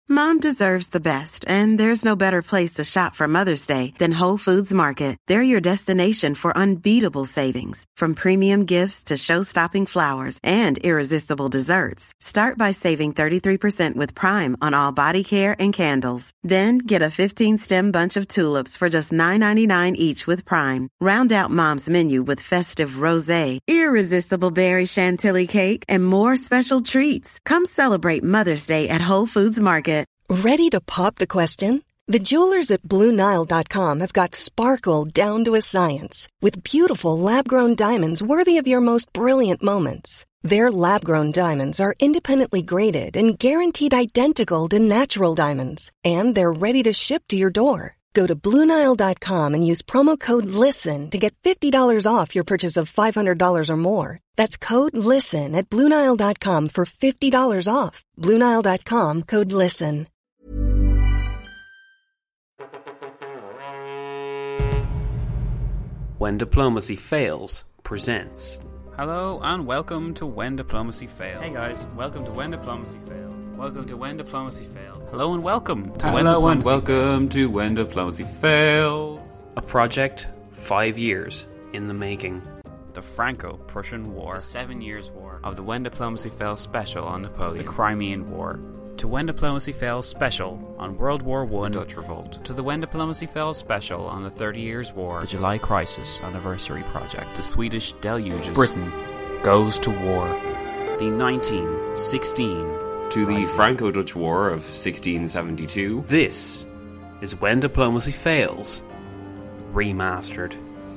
Mom deserves the best, and there's no better place to shop for Mother's Day than Whole Foods Market. They're your destination for unbeatable savings, from premium gifts to show-stopping flowers and irresistible desserts. Start by saving 33% with Prime on all body care and candles. Then get a 15-stem bunch of tulips for just $9.99 each with Prime. Round out Mom's menu with festive rosé, irresistible berry chantilly cake, and more special treats. Come celebrate Mother's Day at Whole Foods Market. Ready to pop the question? The jewelers at BlueNile.com have got sparkle down to a science with beautiful lab-grown diamonds worthy of your most brilliant moments. Their lab-grown diamonds are independently graded and guaranteed identical to natural diamonds, and they're ready to ship to your door. Go to BlueNile.com and use promo code LISTEN to get $50 off your purchase of $500 or more. That's code LISTEN at BlueNile.com for $50 off. BlueNile.com, code LISTEN. When Diplomacy Fails presents. Hello and welcome to When Diplomacy Fails. Hey guys, welcome to When Diplomacy Fails. Welcome to When Diplomacy Fails. Hello and welcome to When Diplomacy Fails. A project 5 years in the making. The Franco-Prussian War. The 7 Years' War. Of the When Diplomacy Fails special on Napoleon. The Crimean War. To When Diplomacy Fails special on World War I. The Dutch Revolt. To the When Diplomacy Fails special on the 30 Years' War. The July Crisis Anniversary Project. The Swedish Deluges. Britain goes to war. The 1916 to the Franco-Dutch War of 1672. This is When Diplomacy Fails Remastered.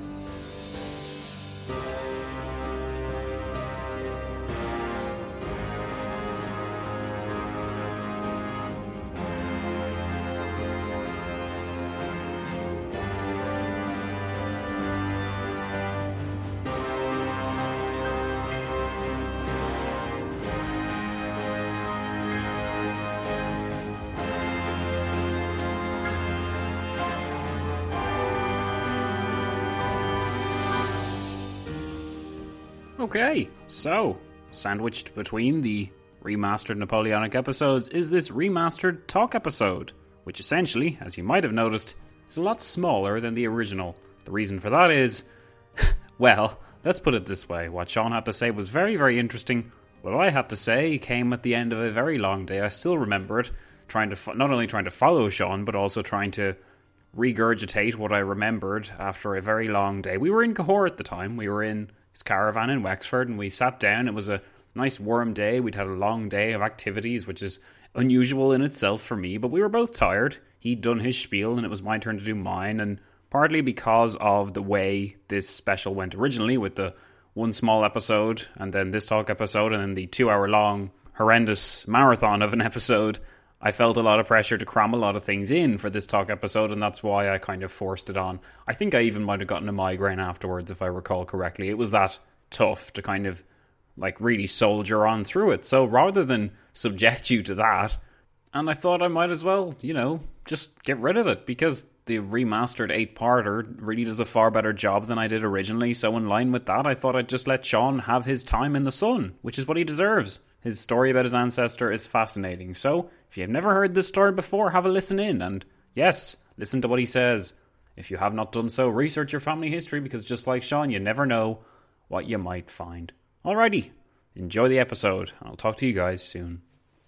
Okay, so, sandwiched between the remastered Napoleonic episodes is this remastered talk episode, which essentially, as you might have noticed, is a lot smaller than the original. The reason for that is, well, let's put it this way. What Sean had to say was very, very interesting. What I had to say came at the end of a very long day. I still remember it, not only trying to follow Sean, but also trying to regurgitate what I remembered after a very long day. We were in Cahors at the time. We were in his caravan in Wexford, and we sat down. It was a nice warm day. We'd had a long day of activities, which is unusual in itself for me, but we were both tired. He'd done his spiel, and it was my turn to do mine, and partly because of the way this special went originally, with the one small episode, and then this talk episode, and then the 2-hour-long horrendous marathon of an episode, I felt a lot of pressure to cram a lot of things in for this talk episode, and that's why I kind of forced it on. I think I even might have gotten a migraine afterwards, if I recall correctly. It was that tough to kind of, really soldier on through it. So rather than subject you to that, and I thought I might as well, just get rid of it, because the remastered 8-parter really does a far better job than I did originally. So in line with that, I thought I'd just let Sean have his time in the sun, which is what he deserves. His story about his ancestor is fascinating. So, if you've never heard this story before, have a listen in. And yes, listen to what he says. If you have not done so, research your family history, because just like Sean, you never know what you might find. Alrighty, enjoy the episode, and I'll talk to you guys soon.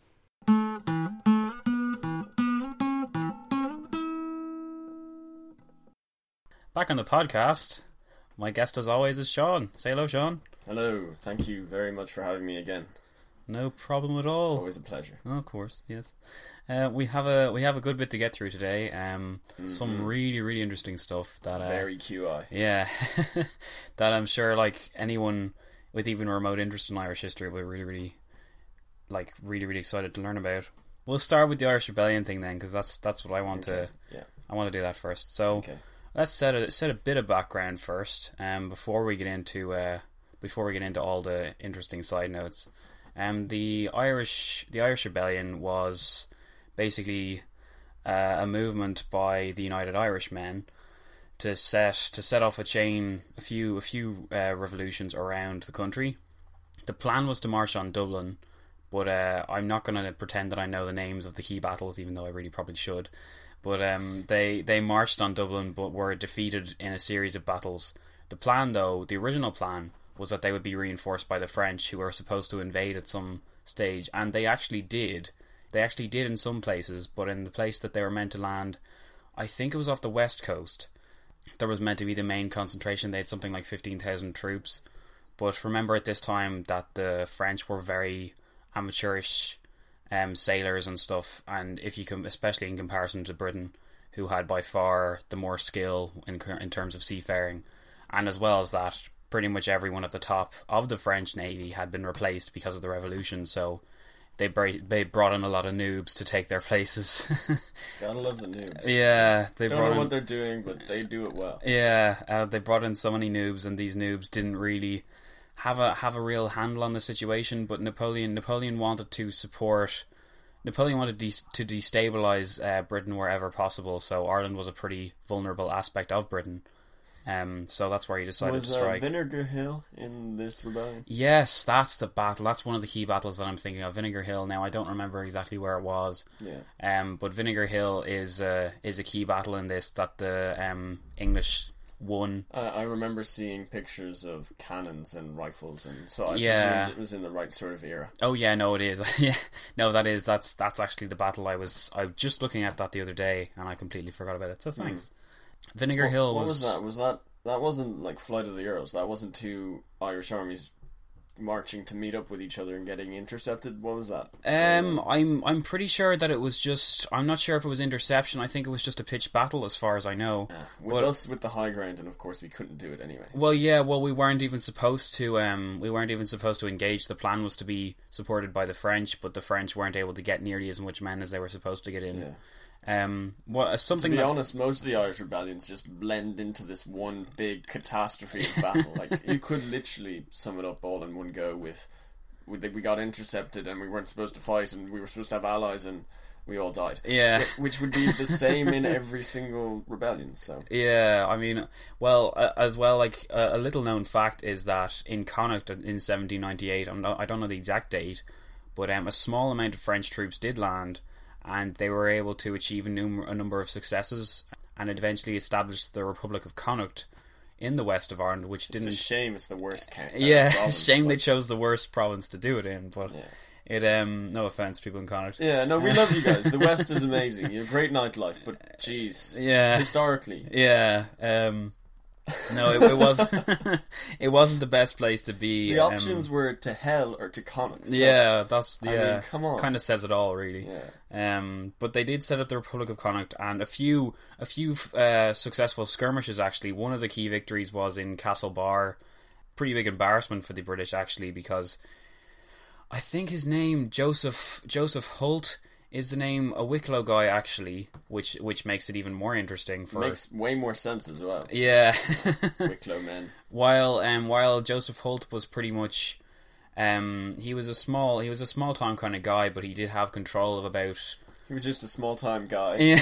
Back on the podcast, my guest as always is Sean. Say hello, Sean. Hello, thank you very much for having me again. No problem at all. It's always a pleasure. Oh, of course, yes. We have a good bit to get through today. Some really, really interesting stuff that very QI. Yeah, that I'm sure anyone with even a remote interest in Irish history will really excited to learn about. We'll start with the Irish Rebellion thing then, because that's what I want to. Yeah. I want to do that first. So let's set a bit of background first. Before we get into all the interesting side notes. The Irish Rebellion was basically a movement by the United Irishmen to set off a few revolutions around the country. The plan was to march on Dublin, But I'm not going to pretend that I know the names of the key battles, even though I really probably should. But they marched on Dublin, but were defeated in a series of battles. The plan, though, the original plan, was that they would be reinforced by the French, who were supposed to invade at some stage, and they actually did. They actually did in some places, but in the place that they were meant to land, I think it was off the west coast, there was meant to be the main concentration. They had something like 15,000 troops. But remember at this time that the French were very amateurish sailors and stuff, and if you can, especially in comparison to Britain, who had by far the more skill in terms of seafaring, and as well as that, pretty much everyone at the top of the French Navy had been replaced because of the revolution, so they brought in a lot of noobs to take their places. Gotta love the noobs. Yeah, they don't brought know in, what they're doing, but they do it well. Yeah, they brought in so many noobs, and these noobs didn't really have a real handle on the situation. But Napoleon wanted to support. Napoleon wanted to destabilize Britain wherever possible. So Ireland was a pretty vulnerable aspect of Britain. So that's where he decided to strike. Was Vinegar Hill in this rebellion? Yes, that's the battle. That's one of the key battles that I'm thinking of. Vinegar Hill. Now I don't remember exactly where it was. Yeah. But Vinegar Hill is a key battle in this that the English won. I remember seeing pictures of cannons and rifles, and so I presumed it was in the right sort of era. Oh yeah, no, it is. Yeah, no, that's actually the battle I was just looking at that the other day, and I completely forgot about it. So thanks. Vinegar Hill was... What was that? That wasn't like Flight of the Arrows. That wasn't two Irish armies marching to meet up with each other and getting intercepted. What was that? I'm pretty sure that it was just... I'm not sure if it was interception. I think it was just a pitched battle, as far as I know. With us, with the high ground, and of course we couldn't do it anyway. Well, yeah. Well, we weren't even supposed to. We weren't even supposed to engage. The plan was to be supported by the French, but the French weren't able to get nearly as much men as they were supposed to get in. Yeah. Something to be honest, most of the Irish rebellions just blend into this one big catastrophe of battle. Like, you could literally sum it up all in one go with we got intercepted and we weren't supposed to fight and we were supposed to have allies and we all died. Yeah. Which would be the same in every single rebellion, so. Yeah, I mean, well, as well, like, a little known fact is that in Connacht in 1798, I don't know the exact date, but a small amount of French troops did land, and they were able to achieve a number of successes and eventually established the Republic of Connacht in the west of Ireland, which didn't... It's a shame it's the worst province. Yeah, shame they chose the worst province to do it in, but... Yeah. No offense, people in Connacht. Yeah, no, we love you guys. The West is amazing. You have great nightlife, but jeez, historically, no, it was. It wasn't the best place to be. The options were to hell or to Connacht. So, I mean, come on, kind of says it all, really. Yeah. But they did set up the Republic of Connacht, and a few successful skirmishes. Actually, one of the key victories was in Castlebar. Pretty big embarrassment for the British, actually, because I think his name Joseph Holt is the name, a Wicklow guy, actually, which makes it even more interesting. Makes way more sense as well. Yeah. Wicklow men. While Joseph Holt was pretty much, he was a small town kind of guy, but he did have control of about. He was just a small time guy. Yeah.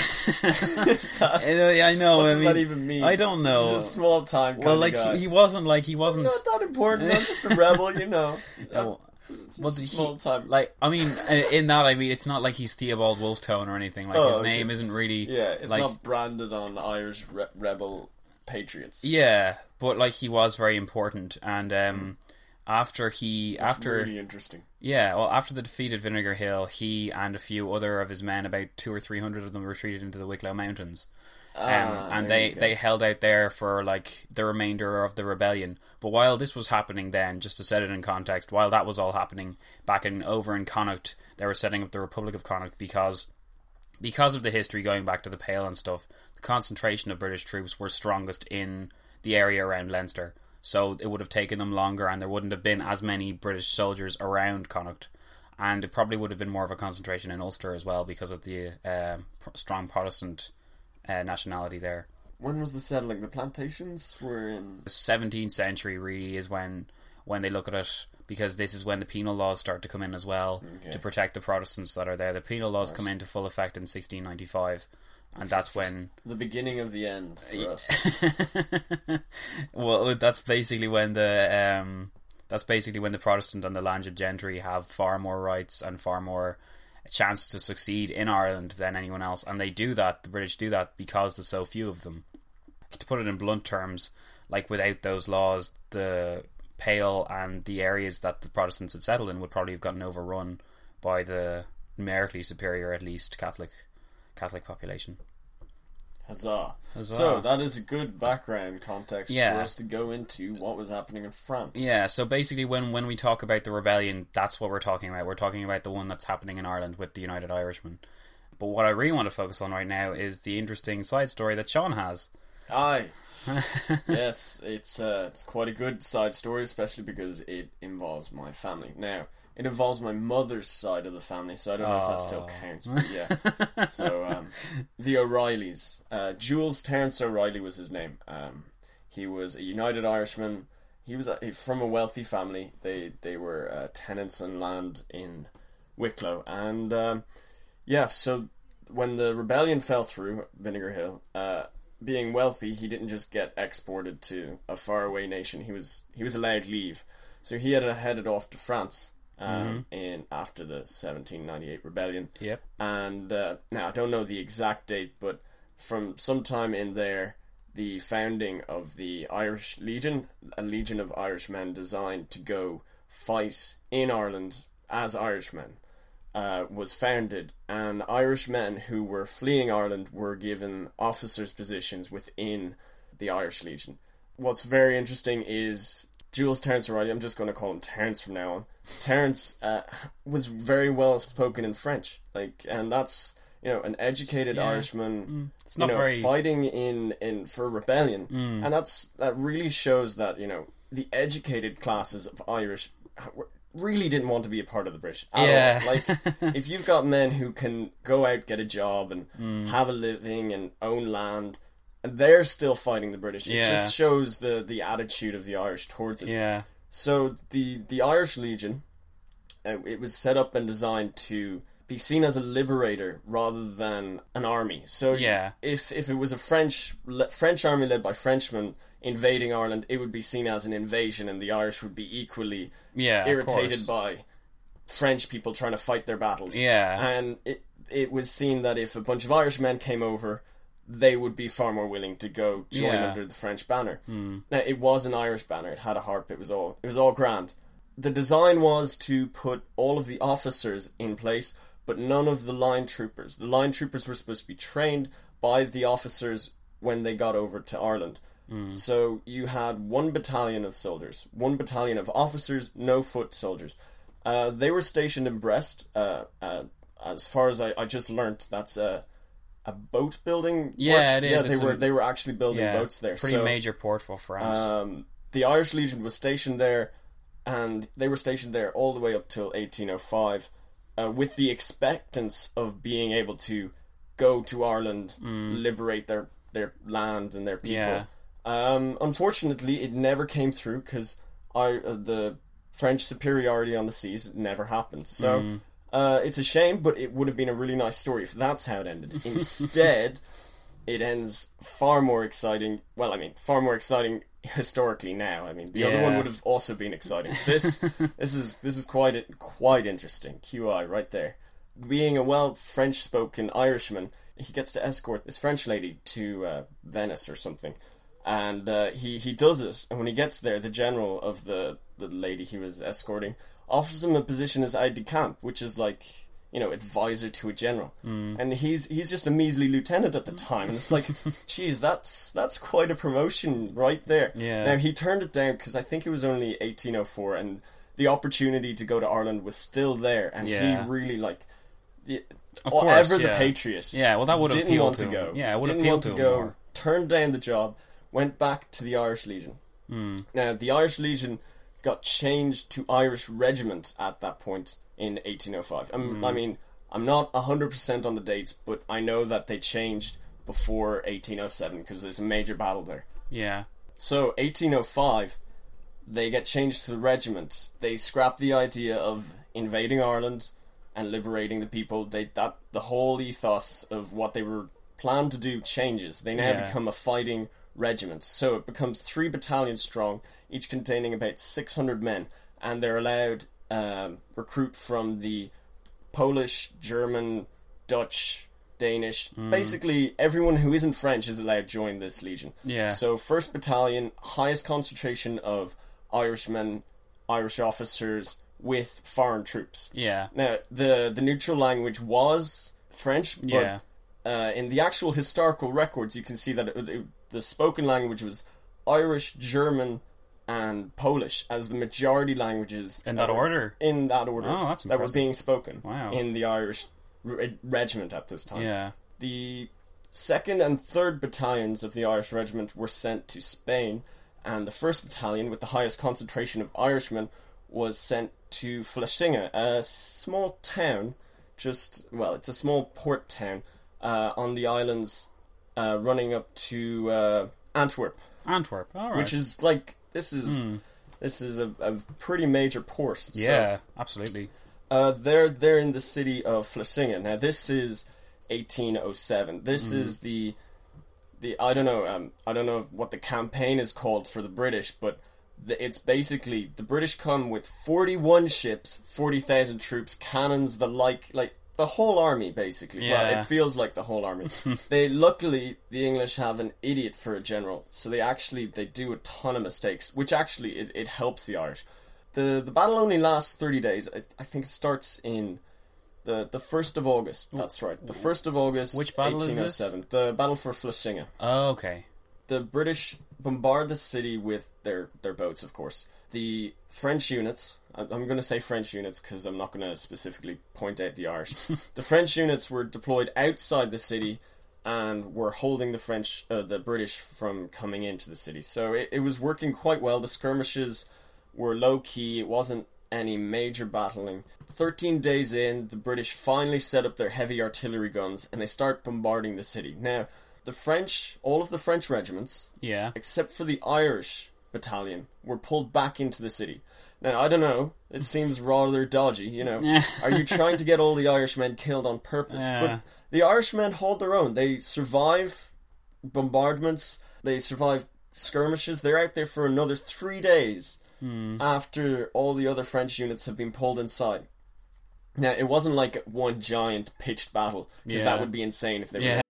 I know. What does that even mean? I don't know. He's a small time kind of guy. he wasn't. Not that important. I'm just a rebel, you know. Well, small time. Like, I mean, in that, I mean, it's not like he's Theobald Wolftone or anything. Like, his name isn't really. Yeah, it's not branded on Irish rebel patriots. Yeah, but like he was very important, and after really interesting. Yeah, well, after the defeat at Vinegar Hill, he and a few other of his men, about 200 or 300 of them, retreated into the Wicklow Mountains. And they held out there for like the remainder of the rebellion. But while this was happening then, just to set it in context, while that was all happening over in Connacht, they were setting up the Republic of Connacht because of the history going back to the Pale and stuff. The concentration of British troops were strongest in the area around Leinster, so it would have taken them longer, and there wouldn't have been as many British soldiers around Connacht. And it probably would have been more of a concentration in Ulster as well because of the strong Protestant nationality there. When was the settling? The plantations were in the 17th century. Really is when they look at it, because this is when the penal laws start to come in as well to protect the Protestants that are there. The penal laws come into full effect in 1695, and that's when the beginning of the end for us. Well, that's basically when the That's basically when the Protestant and the landed gentry have far more rights and far more chance to succeed in Ireland than anyone else. And they do that, the British do that, because there's so few of them. To put it in blunt terms, like without those laws, the Pale and the areas that the Protestants had settled in would probably have gotten overrun by the numerically superior, at least, Catholic population. Huzzah. Huzzah. So that is a good background context Yeah. for us to go into what was happening in France. Yeah, so basically when we talk about the rebellion, that's what we're talking about. We're talking about the one that's happening in Ireland with the United Irishmen. But what I really want to focus on right now is the interesting side story that Sean has. Aye. Yes, it's quite a good side story, especially because it involves my family. Now, it involves my mother's side of the family, so I don't know if that still counts, but yeah. So, the O'Reillys. Jules Terence O'Reilly was his name. He was a United Irishman. He was from a wealthy family. They were tenants on land in Wicklow. And, so when the rebellion fell through, Vinegar Hill, being wealthy, he didn't just get exported to a faraway nation. He was allowed leave. So he had headed off to France. In after the 1798 rebellion. Yep. And now I don't know the exact date, but from sometime in there, the founding of the Irish Legion, a legion of Irishmen designed to go fight in Ireland as Irishmen, was founded, and Irishmen who were fleeing Ireland were given officers' positions within the Irish Legion. What's very interesting is Jules Terence O'Reilly, I'm just going to call him Terence from now on. Terence was very well spoken in French, and that's an educated Irishman, It's not very fighting in for rebellion, and that really shows that the educated classes of Irish really didn't want to be a part of the British at all. Like, if you've got men who can go out, get a job, and have a living and own land, and they're still fighting the British. It just shows the attitude of the Irish towards it. Yeah. So the Irish Legion, it was set up and designed to be seen as a liberator rather than an army. So if it was a French army led by Frenchmen invading Ireland, it would be seen as an invasion, and the Irish would be equally irritated by French people trying to fight their battles. Yeah. And it was seen that if a bunch of Irishmen came over, they would be far more willing to go join under the French banner. Now, it was an Irish banner. It had a harp. It was all grand. The design was to put all of the officers in place, but none of the line troopers. The line troopers were supposed to be trained by the officers when they got over to Ireland. So you had one battalion of soldiers, one battalion of officers, no foot soldiers. They were stationed in Brest. As far as I just learnt, that's a boat building. Yeah, works. it is. They were actually building boats there. Pretty major port for France. The Irish Legion was stationed there, and they were stationed there all the way up till 1805, with the expectance of being able to go to Ireland, liberate their land and their people. Unfortunately, it never came through because the French superiority on the seas never happened. So. It's a shame, but it would have been a really nice story if that's how it ended. Instead, it ends far more exciting. Well, I mean, far more exciting historically now. I mean, the other one would have also been exciting. This is quite interesting. QI right there. Being a French-spoken Irishman, he gets to escort this French lady to Venice or something, and he does it. And when he gets there, the general of the lady he was escorting offers him a position as aide de camp, which is like, advisor to a general. And he's just a measly lieutenant at the time. And it's like, geez, that's quite a promotion right there. Yeah. Now, he turned it down because I think it was only 1804, and the opportunity to go to Ireland was still there. And he really, the patriot. Yeah, well, that would have appealed to him. Go. Yeah, it would have appealed to him more. Turned down the job, went back to the Irish Legion. Now, the Irish Legion got changed to Irish Regiment at that point in 1805. I mean, I'm not 100% on the dates, but I know that they changed before 1807 because there's a major battle there. Yeah. So 1805, they get changed to the regiment. They scrap the idea of invading Ireland and liberating the people. The whole ethos of what they were planned to do changes. They now become a fighting regiment. So it becomes 3 battalions strong, each containing about 600 men. and they're allowed recruit from the Polish, German, Dutch, Danish. Basically, everyone who isn't French is allowed to join this legion. Yeah. So 1st Battalion, highest concentration of Irishmen, Irish officers with foreign troops. Yeah. Now, the neutral language was French, but in the actual historical records, you can see that the spoken language was Irish, German, and Polish as the majority languages. In that order? In that order. Oh, that's that were impressive. being spoken Wow. in the Irish regiment at this time. Yeah. The 2nd and 3rd battalions of the Irish regiment were sent to Spain, and the 1st battalion, with the highest concentration of Irishmen, was sent to Flesinga, a small town, it's a small port town on the islands running up to Antwerp. Antwerp, alright. Which is like, this is a pretty major port. Yeah, absolutely. They're in the city of Flesinga. Now, this is 1807. This is the I don't know what the campaign is called for the British, but it's basically the British come with 41 ships, 40,000 troops, cannons, like the whole army, basically. Yeah. Well, it feels like the whole army. Luckily, the English have an idiot for a general, so they do a ton of mistakes, which actually it helps the Irish. The battle only lasts 30 days. I think it starts in the 1st of August. That's right. The 1st of August, Which battle is this? 1807. The battle for Flesinga. Oh, okay. The British bombard the city with their boats, of course. The French units, I'm going to say French units because I'm not going to specifically point out the Irish. The French units were deployed outside the city and were holding the British from coming into the city. So it was working quite well. The skirmishes were low-key. It wasn't any major battling. 13 days in, the British finally set up their heavy artillery guns and they start bombarding the city. Now, all of the French regiments, except for the Irish battalion, were pulled back into the city. Now, I don't know, it seems rather dodgy, you know. Are you trying to get all the Irishmen killed on purpose? But the Irishmen hold their own. They survive bombardments, they survive skirmishes. They're out there for another 3 days after all the other French units have been pulled inside. Now, it wasn't like one giant pitched battle, because that would be insane if they were...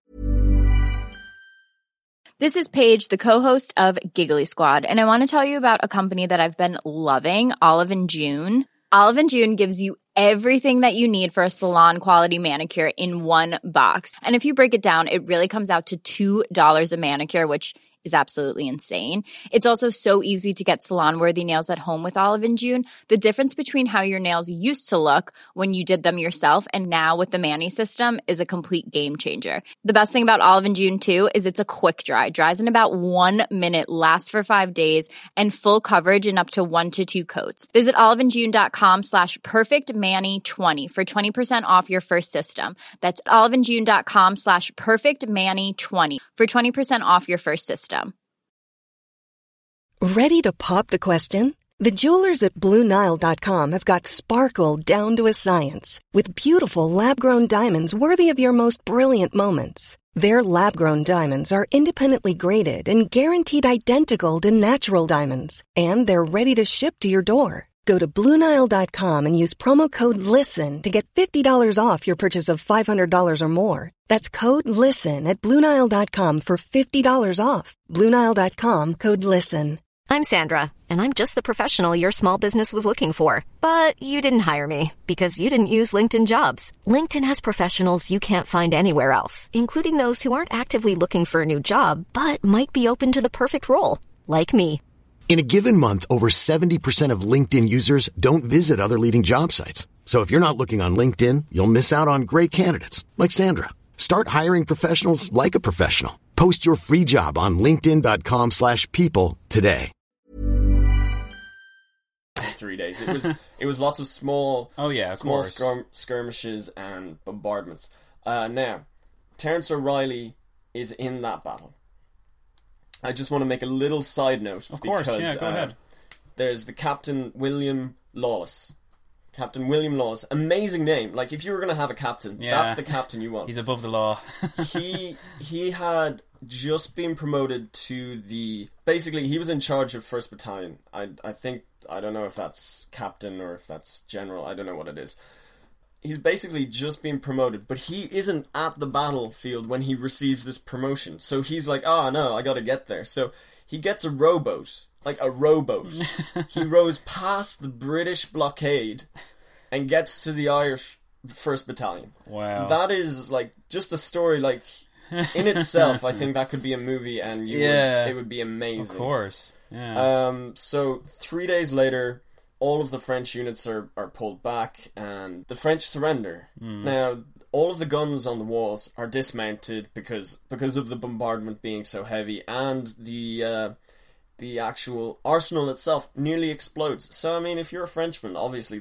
This is Paige, the co-host of Giggly Squad, and I want to tell you about a company that I've been loving, Olive & June. Olive & June gives you everything that you need for a salon-quality manicure in one box. And if you break it down, it really comes out to $2 a manicure, which is absolutely insane. It's also so easy to get salon-worthy nails at home with Olive & June. The difference between how your nails used to look when you did them yourself and now with the Mani system is a complete game changer. The best thing about Olive & June, too, is it's a quick dry. Dries in about 1 minute, lasts for 5 days, and full coverage in up to 1 to 2 coats. Visit oliveandjune.com/perfectmani20 for 20% off your first system. That's oliveandjune.com/perfectmani20 for 20% off your first system. Ready to pop the question? The jewelers at BlueNile.com have got sparkle down to a science with beautiful lab-grown diamonds worthy of your most brilliant moments. Their lab-grown diamonds are independently graded and guaranteed identical to natural diamonds, and they're ready to ship to your door. Go to BlueNile.com and use promo code LISTEN to get $50 off your purchase of $500 or more. That's code LISTEN at BlueNile.com for $50 off. BlueNile.com, code LISTEN. I'm Sandra, and I'm just the professional your small business was looking for. But you didn't hire me because you didn't use LinkedIn Jobs. LinkedIn has professionals you can't find anywhere else, including those who aren't actively looking for a new job, but might be open to the perfect role, like me. In a given month, over 70% of LinkedIn users don't visit other leading job sites. So if you're not looking on LinkedIn, you'll miss out on great candidates like Sandra. Start hiring professionals like a professional. Post your free job on linkedin.com/people today. 3 days. It was lots of small skirmishes and bombardments. Now, Terence O'Reilly is in that battle. I just want to make a little side note. Of course, because, go ahead. There's the Captain William Lawless. Captain William Lawless. Amazing name. Like, if you were going to have a captain, that's the captain you want. He's above the law. He had just been promoted to the... Basically, he was in charge of 1st Battalion. I think I don't know if that's captain or if that's general. I don't know what it is. He's basically just been promoted, but he isn't at the battlefield when he receives this promotion. So he's like, no, I gotta get there. So he gets a rowboat. Like a rowboat. He rows past the British blockade and gets to the Irish 1st Battalion. Wow. That is, like, just a story, like, in itself. I think that could be a movie and it would be amazing. Of course. Yeah. So 3 days later, all of the French units are pulled back and the French surrender. Now, all of the guns on the walls are dismounted because of the bombardment being so heavy, and the actual arsenal itself nearly explodes. So, I mean, if you're a Frenchman, obviously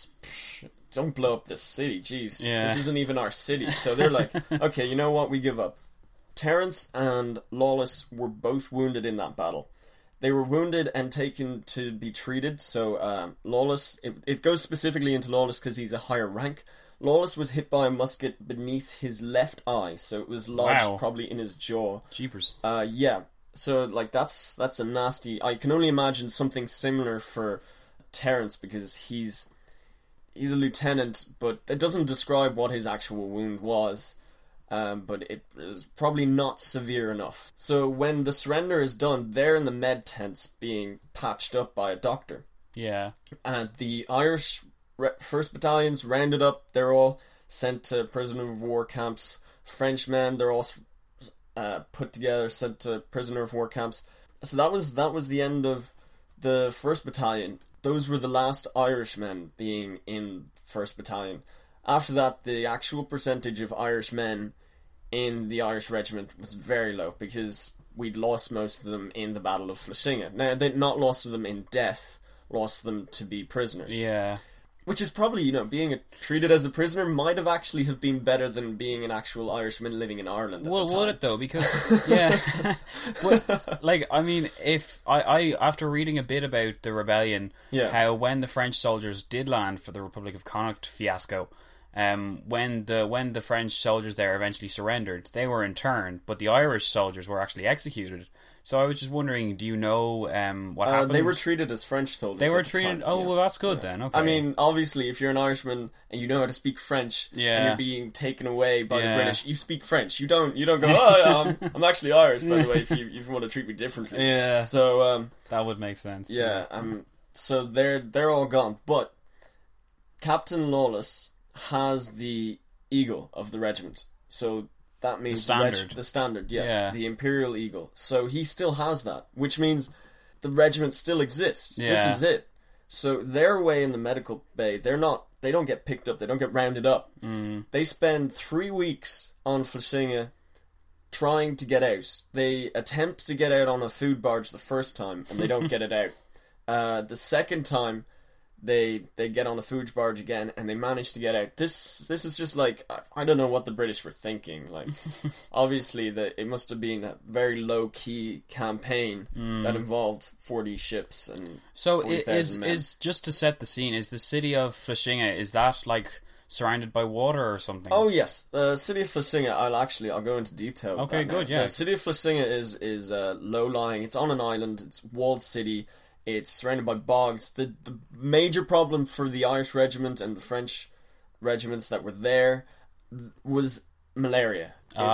don't blow up this city, jeez. Yeah. This isn't even our city. So they're like, okay, you know what, we give up. Terence and Lawless were both wounded in that battle. They were wounded and taken to be treated. So Lawless, it goes specifically into Lawless because he's a higher rank. Lawless was hit by a musket beneath his left eye, so it was lodged probably in his jaw. Jeepers. Yeah. So like that's a nasty. I can only imagine something similar for Terence because he's a lieutenant, but it doesn't describe what his actual wound was. But it is probably not severe enough. So when the surrender is done, they're in the med tents being patched up by a doctor. Yeah. And the Irish 1st Battalions rounded up. They're all sent to prisoner of war camps. Frenchmen, they're all put together, sent to prisoner of war camps. So that was the end of the 1st Battalion. Those were the last Irishmen being in 1st Battalion. After that, the actual percentage of Irish men in the Irish regiment was very low because we'd lost most of them in the Battle of Flesinga. Now, they'd not lost them in death, lost them to be prisoners. Yeah. Which is probably, being treated as a prisoner might have actually have been better than being an actual Irishman living in Ireland at the time. Would it though? Because, yeah. Like, I mean, if I after reading a bit about the rebellion, how when the French soldiers did land for the Republic of Connacht fiasco, when the French soldiers there eventually surrendered, they were interned, but the Irish soldiers were actually executed. So I was just wondering, do you know what happened? They were treated as French soldiers. They were treated. Well, that's good then. Okay. I mean, obviously, if you're an Irishman and you know how to speak French, and you're being taken away by the British, you speak French. You don't go, I'm actually Irish, by the way. If you want to treat me differently, So that would make sense. Yeah. So they're all gone, but Captain Lawless has the eagle of the regiment. So that means the standard, the Imperial Eagle. So he still has that, which means the regiment still exists. Yeah. This is it. So they're away in the medical bay. They don't get picked up. They don't get rounded up. They spend 3 weeks on Flesinga trying to get out. They attempt to get out on a food barge the first time, and they don't get it out. The second time, they get on a food barge again and they manage to get out. This is just like, I don't know what the British were thinking. Like, obviously it must have been a very low key campaign that involved 40 ships and so 40,000 men. Is just to set the scene, is the city of Flesinga, is that like surrounded by water or something? Oh yes, the city of Flesinga. I'll go into detail. Okay, good. Yeah, the city of Flesinga is low lying. It's on an island. It's a walled city. It's surrounded by bogs. The major problem for the Irish regiment and the French regiments that were there was malaria.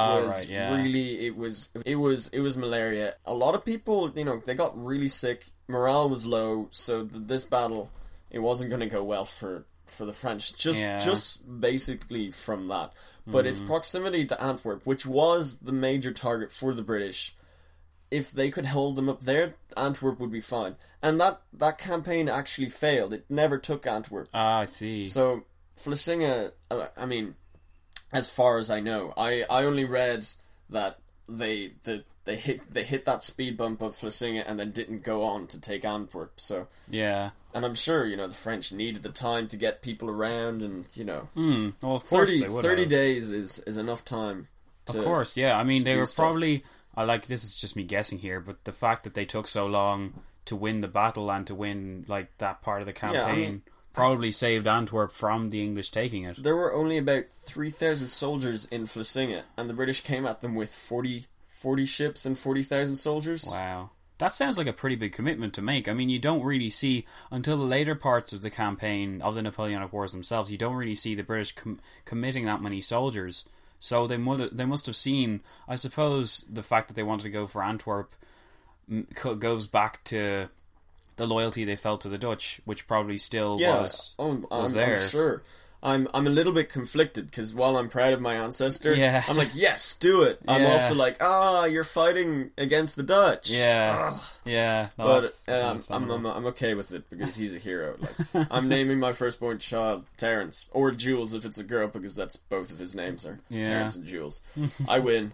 It was malaria. A lot of people, they got really sick. Morale was low. So this battle, it wasn't going to go well for the French. Just basically from that. But its proximity to Antwerp, which was the major target for the British. If they could hold them up there, Antwerp would be fine. And that campaign actually failed. It never took Antwerp. Ah, I see. So, Flesinga, I mean, as far as I know, I only read that they hit that speed bump of Flesinga and then didn't go on to take Antwerp. So yeah, and I'm sure the French needed the time to get people around, and well, of course 30 days is enough time. Of course, yeah. I mean, they were probably. This is just me guessing here, but the fact that they took so long to win the battle and to win that part of the campaign probably saved Antwerp from the English taking it. There were only about 3,000 soldiers in Flesinga, and the British came at them with 40 ships and 40,000 soldiers. Wow. That sounds like a pretty big commitment to make. I mean, you don't really see, until the later parts of the campaign of the Napoleonic Wars themselves, you don't really see the British committing that many soldiers. So they must have seen, I suppose, the fact that they wanted to go for Antwerp goes back to the loyalty they felt to the Dutch, which probably still was there. I'm sure. I'm a little bit conflicted, because while I'm proud of my ancestor, I'm like, yes, do it. I'm also like, you're fighting against the Dutch. But I'm okay with it, because he's a hero. Like, I'm naming my firstborn child Terence, or Jules if it's a girl, because that's both of his names are Terence and Jules. I win.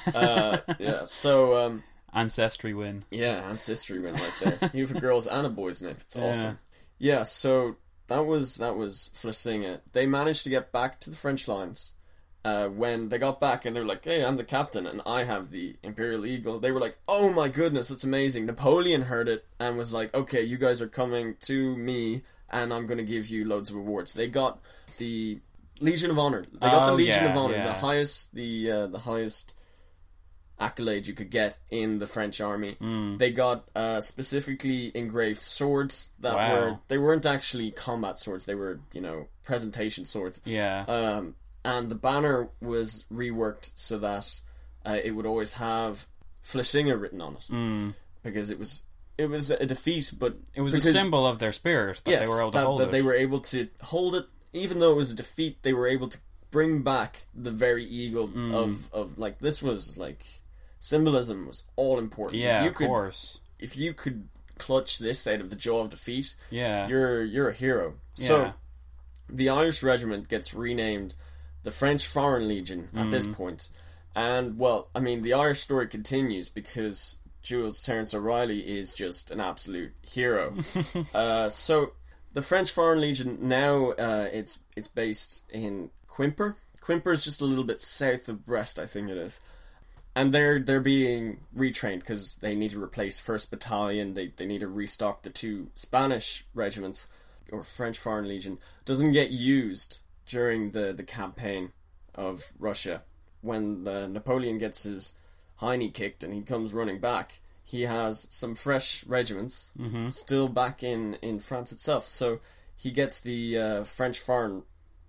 So ancestry win. Yeah, ancestry win right there. You have a girl's and a boy's name. It's awesome. Yeah, so that was Flessinga. They managed to get back to the French lines. When they got back and they were like, hey, I'm the captain and I have the Imperial Eagle, they were like, oh my goodness, that's amazing. Napoleon heard it and was like, okay, you guys are coming to me and I'm going to give you loads of rewards. They got the Legion of Honor. They got the Legion of Honor, the highest accolade you could get in the French army. They got specifically engraved swords that they weren't actually combat swords, they were, presentation swords. And the banner was reworked so that it would always have Flessinga written on it, because it was a defeat, but it was a symbol of their spirit that they were able to hold it. They were able to hold it, even though it was a defeat. They were able to bring back the very eagle of like, this was like, symbolism was all important. Of course. If you could clutch this out of the jaw of defeat, you're a hero. So the Irish regiment gets renamed the French Foreign Legion at this point. And, well, I mean, the Irish story continues because Jules Terence O'Reilly is just an absolute hero. So the French Foreign Legion now, it's based in Quimper. Quimper is just a little bit south of Brest, I think it is. And they're being retrained because they need to replace 1st Battalion. They need to restock the 2 Spanish regiments, or French Foreign Legion. Doesn't get used during the campaign of Russia. When Napoleon gets his hiney kicked and he comes running back, he has some fresh regiments still back in France itself. So he gets the French Foreign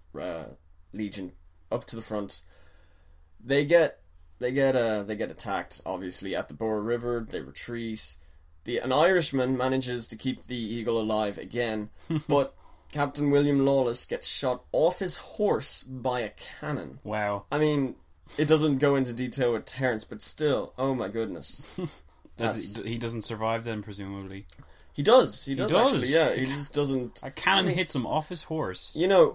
Legion up to the front. They get attacked, obviously, at the Borough River. They retreat. An Irishman manages to keep the eagle alive again, but Captain William Lawless gets shot off his horse by a cannon. Wow. I mean, it doesn't go into detail with Terence, but still, oh my goodness. He doesn't survive then, presumably. He does actually, yeah. He just doesn't... A cannon hits him off his horse.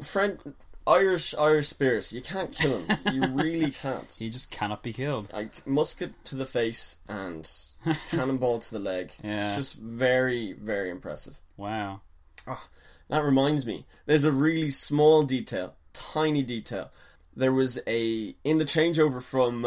Irish spirits, you can't kill him. You really can't. He just cannot be killed. Like, musket to the face and cannonball to the leg. It's just very, very impressive. Wow. Oh, that reminds me, there's a really small detail, tiny detail. There was in the changeover from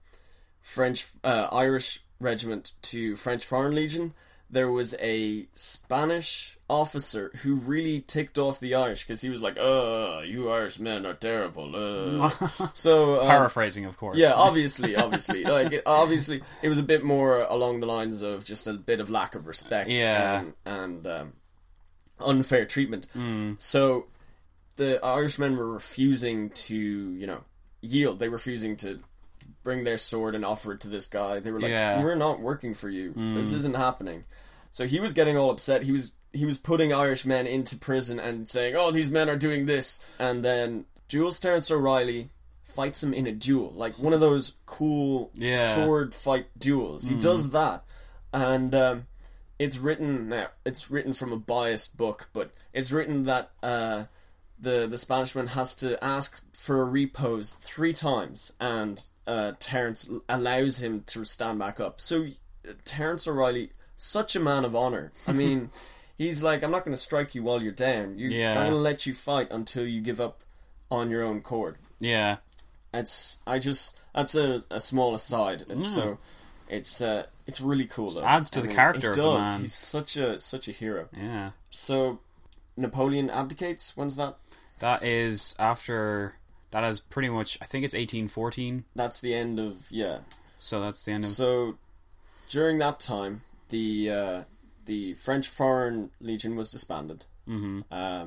Irish regiment to French Foreign Legion, there was a Spanish officer who really ticked off the Irish because he was like, you Irish men are terrible. So paraphrasing, of course. Yeah, obviously. Obviously, it was a bit more along the lines of just a bit of lack of respect and unfair treatment. So the Irishmen were refusing to, yield. They were refusing to bring their sword and offer it to this guy. They were like, we're not working for you. This isn't happening. So he was getting all upset. He was putting Irish men into prison and saying, these men are doing this. And then Jules Terence O'Reilly fights him in a duel, like one of those cool sword fight duels. He does that. And it's written from a biased book, but it's written that the Spanishman has to ask for a repose 3 times, and Terence allows him to stand back up. So Terence O'Reilly, such a man of honour. I mean, he's like, I'm not going to strike you while you're down. I'm going to let you fight until you give up on your own accord. Yeah. That's a small aside. It's really cool though. It adds to the character of the man. He's such a hero. Yeah. So Napoleon abdicates. When's that? That is pretty much, I think it's 1814. That's the end of So that's the end of... So during that time, the French Foreign Legion was disbanded. Mm-hmm.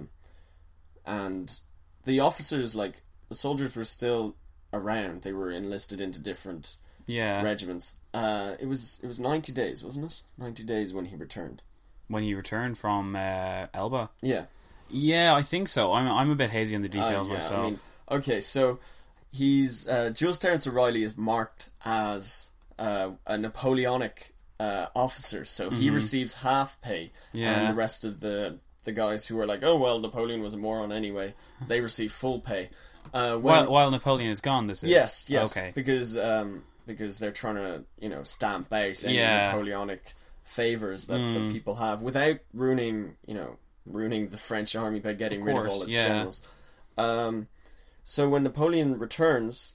And the officers, like, the soldiers were still around. They were enlisted into different regiments. It was 90 days, wasn't it? 90 days when he returned. When he returned from Elba? Yeah. Yeah, I think so. I'm a bit hazy on the details myself. I mean, okay, so he's Jules Terence O'Reilly is marked as a Napoleonic officer, so he receives half pay, and the rest of the guys who are like, oh well, Napoleon was a moron anyway, they receive full pay. While Napoleon is gone, this is yes, okay, because they're trying to stamp out any Napoleonic favors that people have without ruining the French army by getting rid of all its generals. So when Napoleon returns,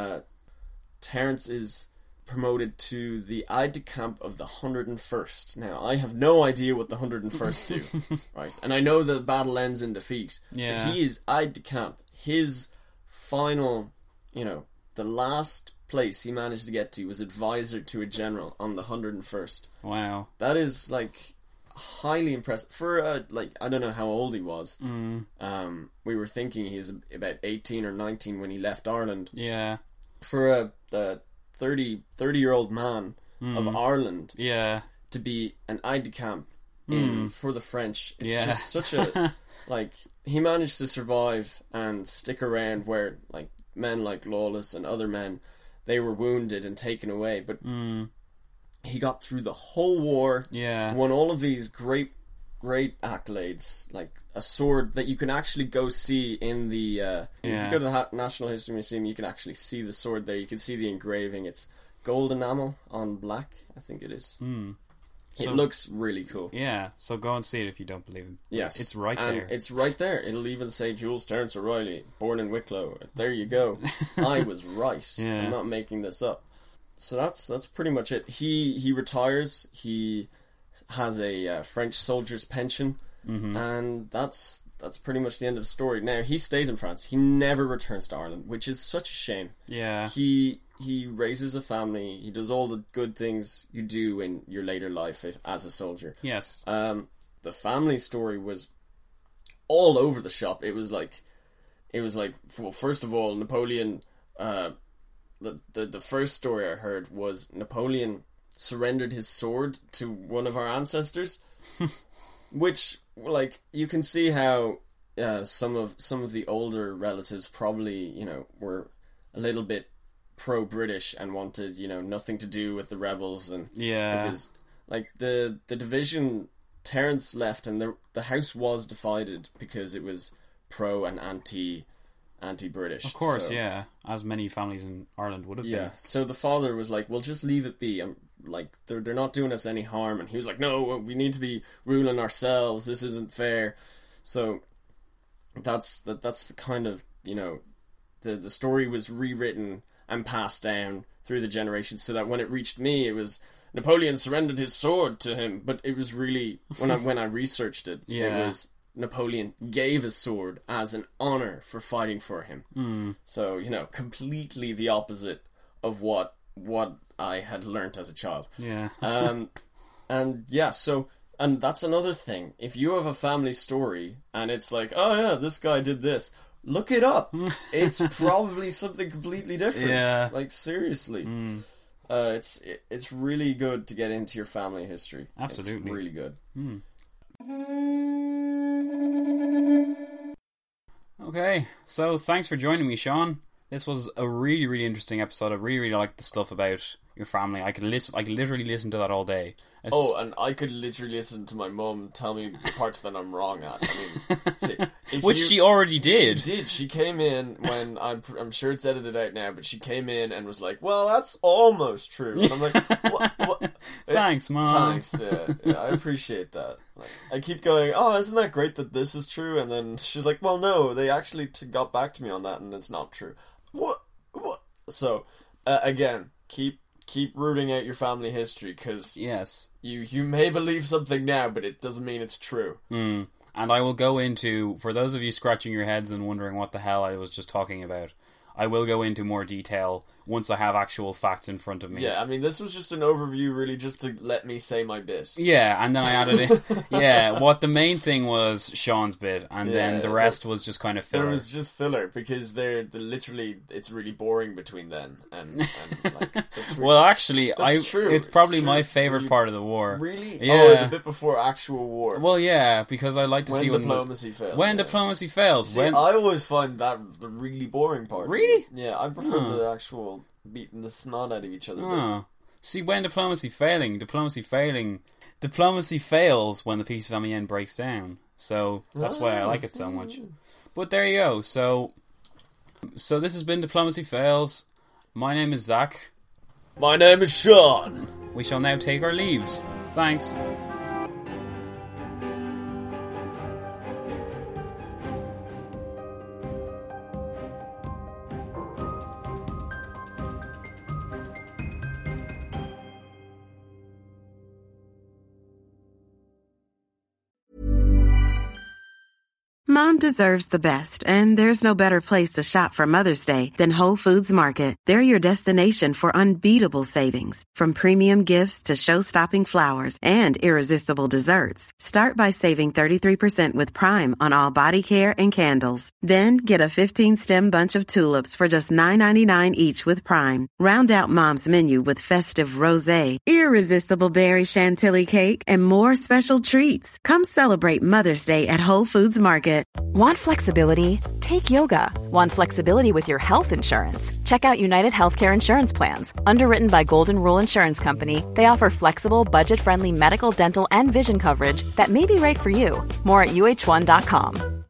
Terence is promoted to the aide-de-camp of the 101st. Now, I have no idea what the 101st do, right? And I know the battle ends in defeat. Yeah. But he is aide-de-camp. His final, the last place he managed to get to was advisor to a general on the 101st. Wow. That is, like, highly impressive. For, I don't know how old he was. We were thinking he was about 18 or 19 when he left Ireland. Yeah. For a 30-year-old man of Ireland to be an aide-de-camp for the French, it's just such a he managed to survive and stick around where men like Lawless and other men, they were wounded and taken away, but he got through the whole war, won all of these great accolades, like a sword that you can actually go see in the if you go to the National History Museum, you can actually see the sword there. You can see the engraving. It's gold enamel on black, I think it is. It looks really cool. Yeah, so go and see it if you don't believe him. Yes, it's right there. It's right there. It'll even say Jules Terence O'Reilly, born in Wicklow. There you go. I was right. I'm not making this up. So that's pretty much it. He retires. He has a French soldier's pension, and that's pretty much the end of the story. Now, he stays in France. He never returns to Ireland, which is such a shame. Yeah. He raises a family. He does all the good things you do in your later life as a soldier. Yes. The family story was all over the shop. It was like, well, first of all, Napoleon, the first story I heard was Napoleon surrendered his sword to one of our ancestors, which, you can see how some of the older relatives probably, were a little bit pro-British and wanted, nothing to do with the rebels, and because the division Terence left, and the house was divided because it was pro and anti-British. Of course, as many families in Ireland would have been. So the father was like, well, just leave it be. They're not doing us any harm. And he was like, no, we need to be ruling ourselves. This isn't fair. So that's the kind of, the story was rewritten and passed down through the generations, so that when it reached me, it was Napoleon surrendered his sword to him. But it was really, when I researched it, it was Napoleon gave his sword as an honor for fighting for him. So, completely the opposite of what I had learnt as a child. Yeah. And that's another thing. If you have a family story and it's like, oh yeah, this guy did this, look it up. It's probably something completely different. Yeah. Seriously. It's really good to get into your family history. Absolutely. It's really good. Okay, so thanks for joining me, Sean. This was a really, really interesting episode. I really, really liked the stuff about your family. I could literally listen to that all day. And I could literally listen to my mum tell me the parts that I'm wrong at. I mean, which she already did. She did. She came in when I'm sure it's edited out now, but she came in and was like, "Well, that's almost true." And I'm like, "What?" Thanks, Mom. Thanks. Yeah, I appreciate that. I keep going, "Oh, isn't that great that this is true?" And then she's like, "Well, no, they actually got back to me on that, and it's not true." What? So, again, keep rooting out your family history, because you may believe something now, but it doesn't mean it's true. And I will go into, for those of you scratching your heads and wondering what the hell I was just talking about, I will go into more detail once I have actual facts in front of me. Yeah, I mean, this was just an overview, really, just to let me say my bit. Yeah, and then I added in... yeah, what the main thing was Sean's bit, and then the rest was just kind of filler. It was just filler, because they're literally... It's really boring between then, and like... Really, well, actually, true. It's probably my favourite part of the war. Really? Yeah. Oh, the bit before actual war. Well, yeah, because I like to see when diplomacy fails. When diplomacy fails. See, I always find that the really boring part. Really? Yeah, I prefer the actual beating the snot out of each other. Oh. See, when diplomacy fails when the Peace of Amiens breaks down. So that's why I like it so much. But there you go. So this has been Diplomacy Fails. My name is Zach. My name is Sean. We shall now take our leaves. Thanks. Mom deserves the best, and there's no better place to shop for Mother's Day than Whole Foods Market. They're your destination for unbeatable savings, from premium gifts to show-stopping flowers and irresistible desserts. Start by saving 33% with Prime on all body care and candles. Then get a 15-stem bunch of tulips for just $9.99 each with Prime. Round out Mom's menu with festive rosé, irresistible berry chantilly cake, and more special treats. Come celebrate Mother's Day at Whole Foods Market. Want flexibility? Take yoga. Want flexibility with your health insurance? Check out United Healthcare Insurance Plans. Underwritten by Golden Rule Insurance Company, they offer flexible, budget-friendly medical, dental, and vision coverage that may be right for you. More at UH1.com.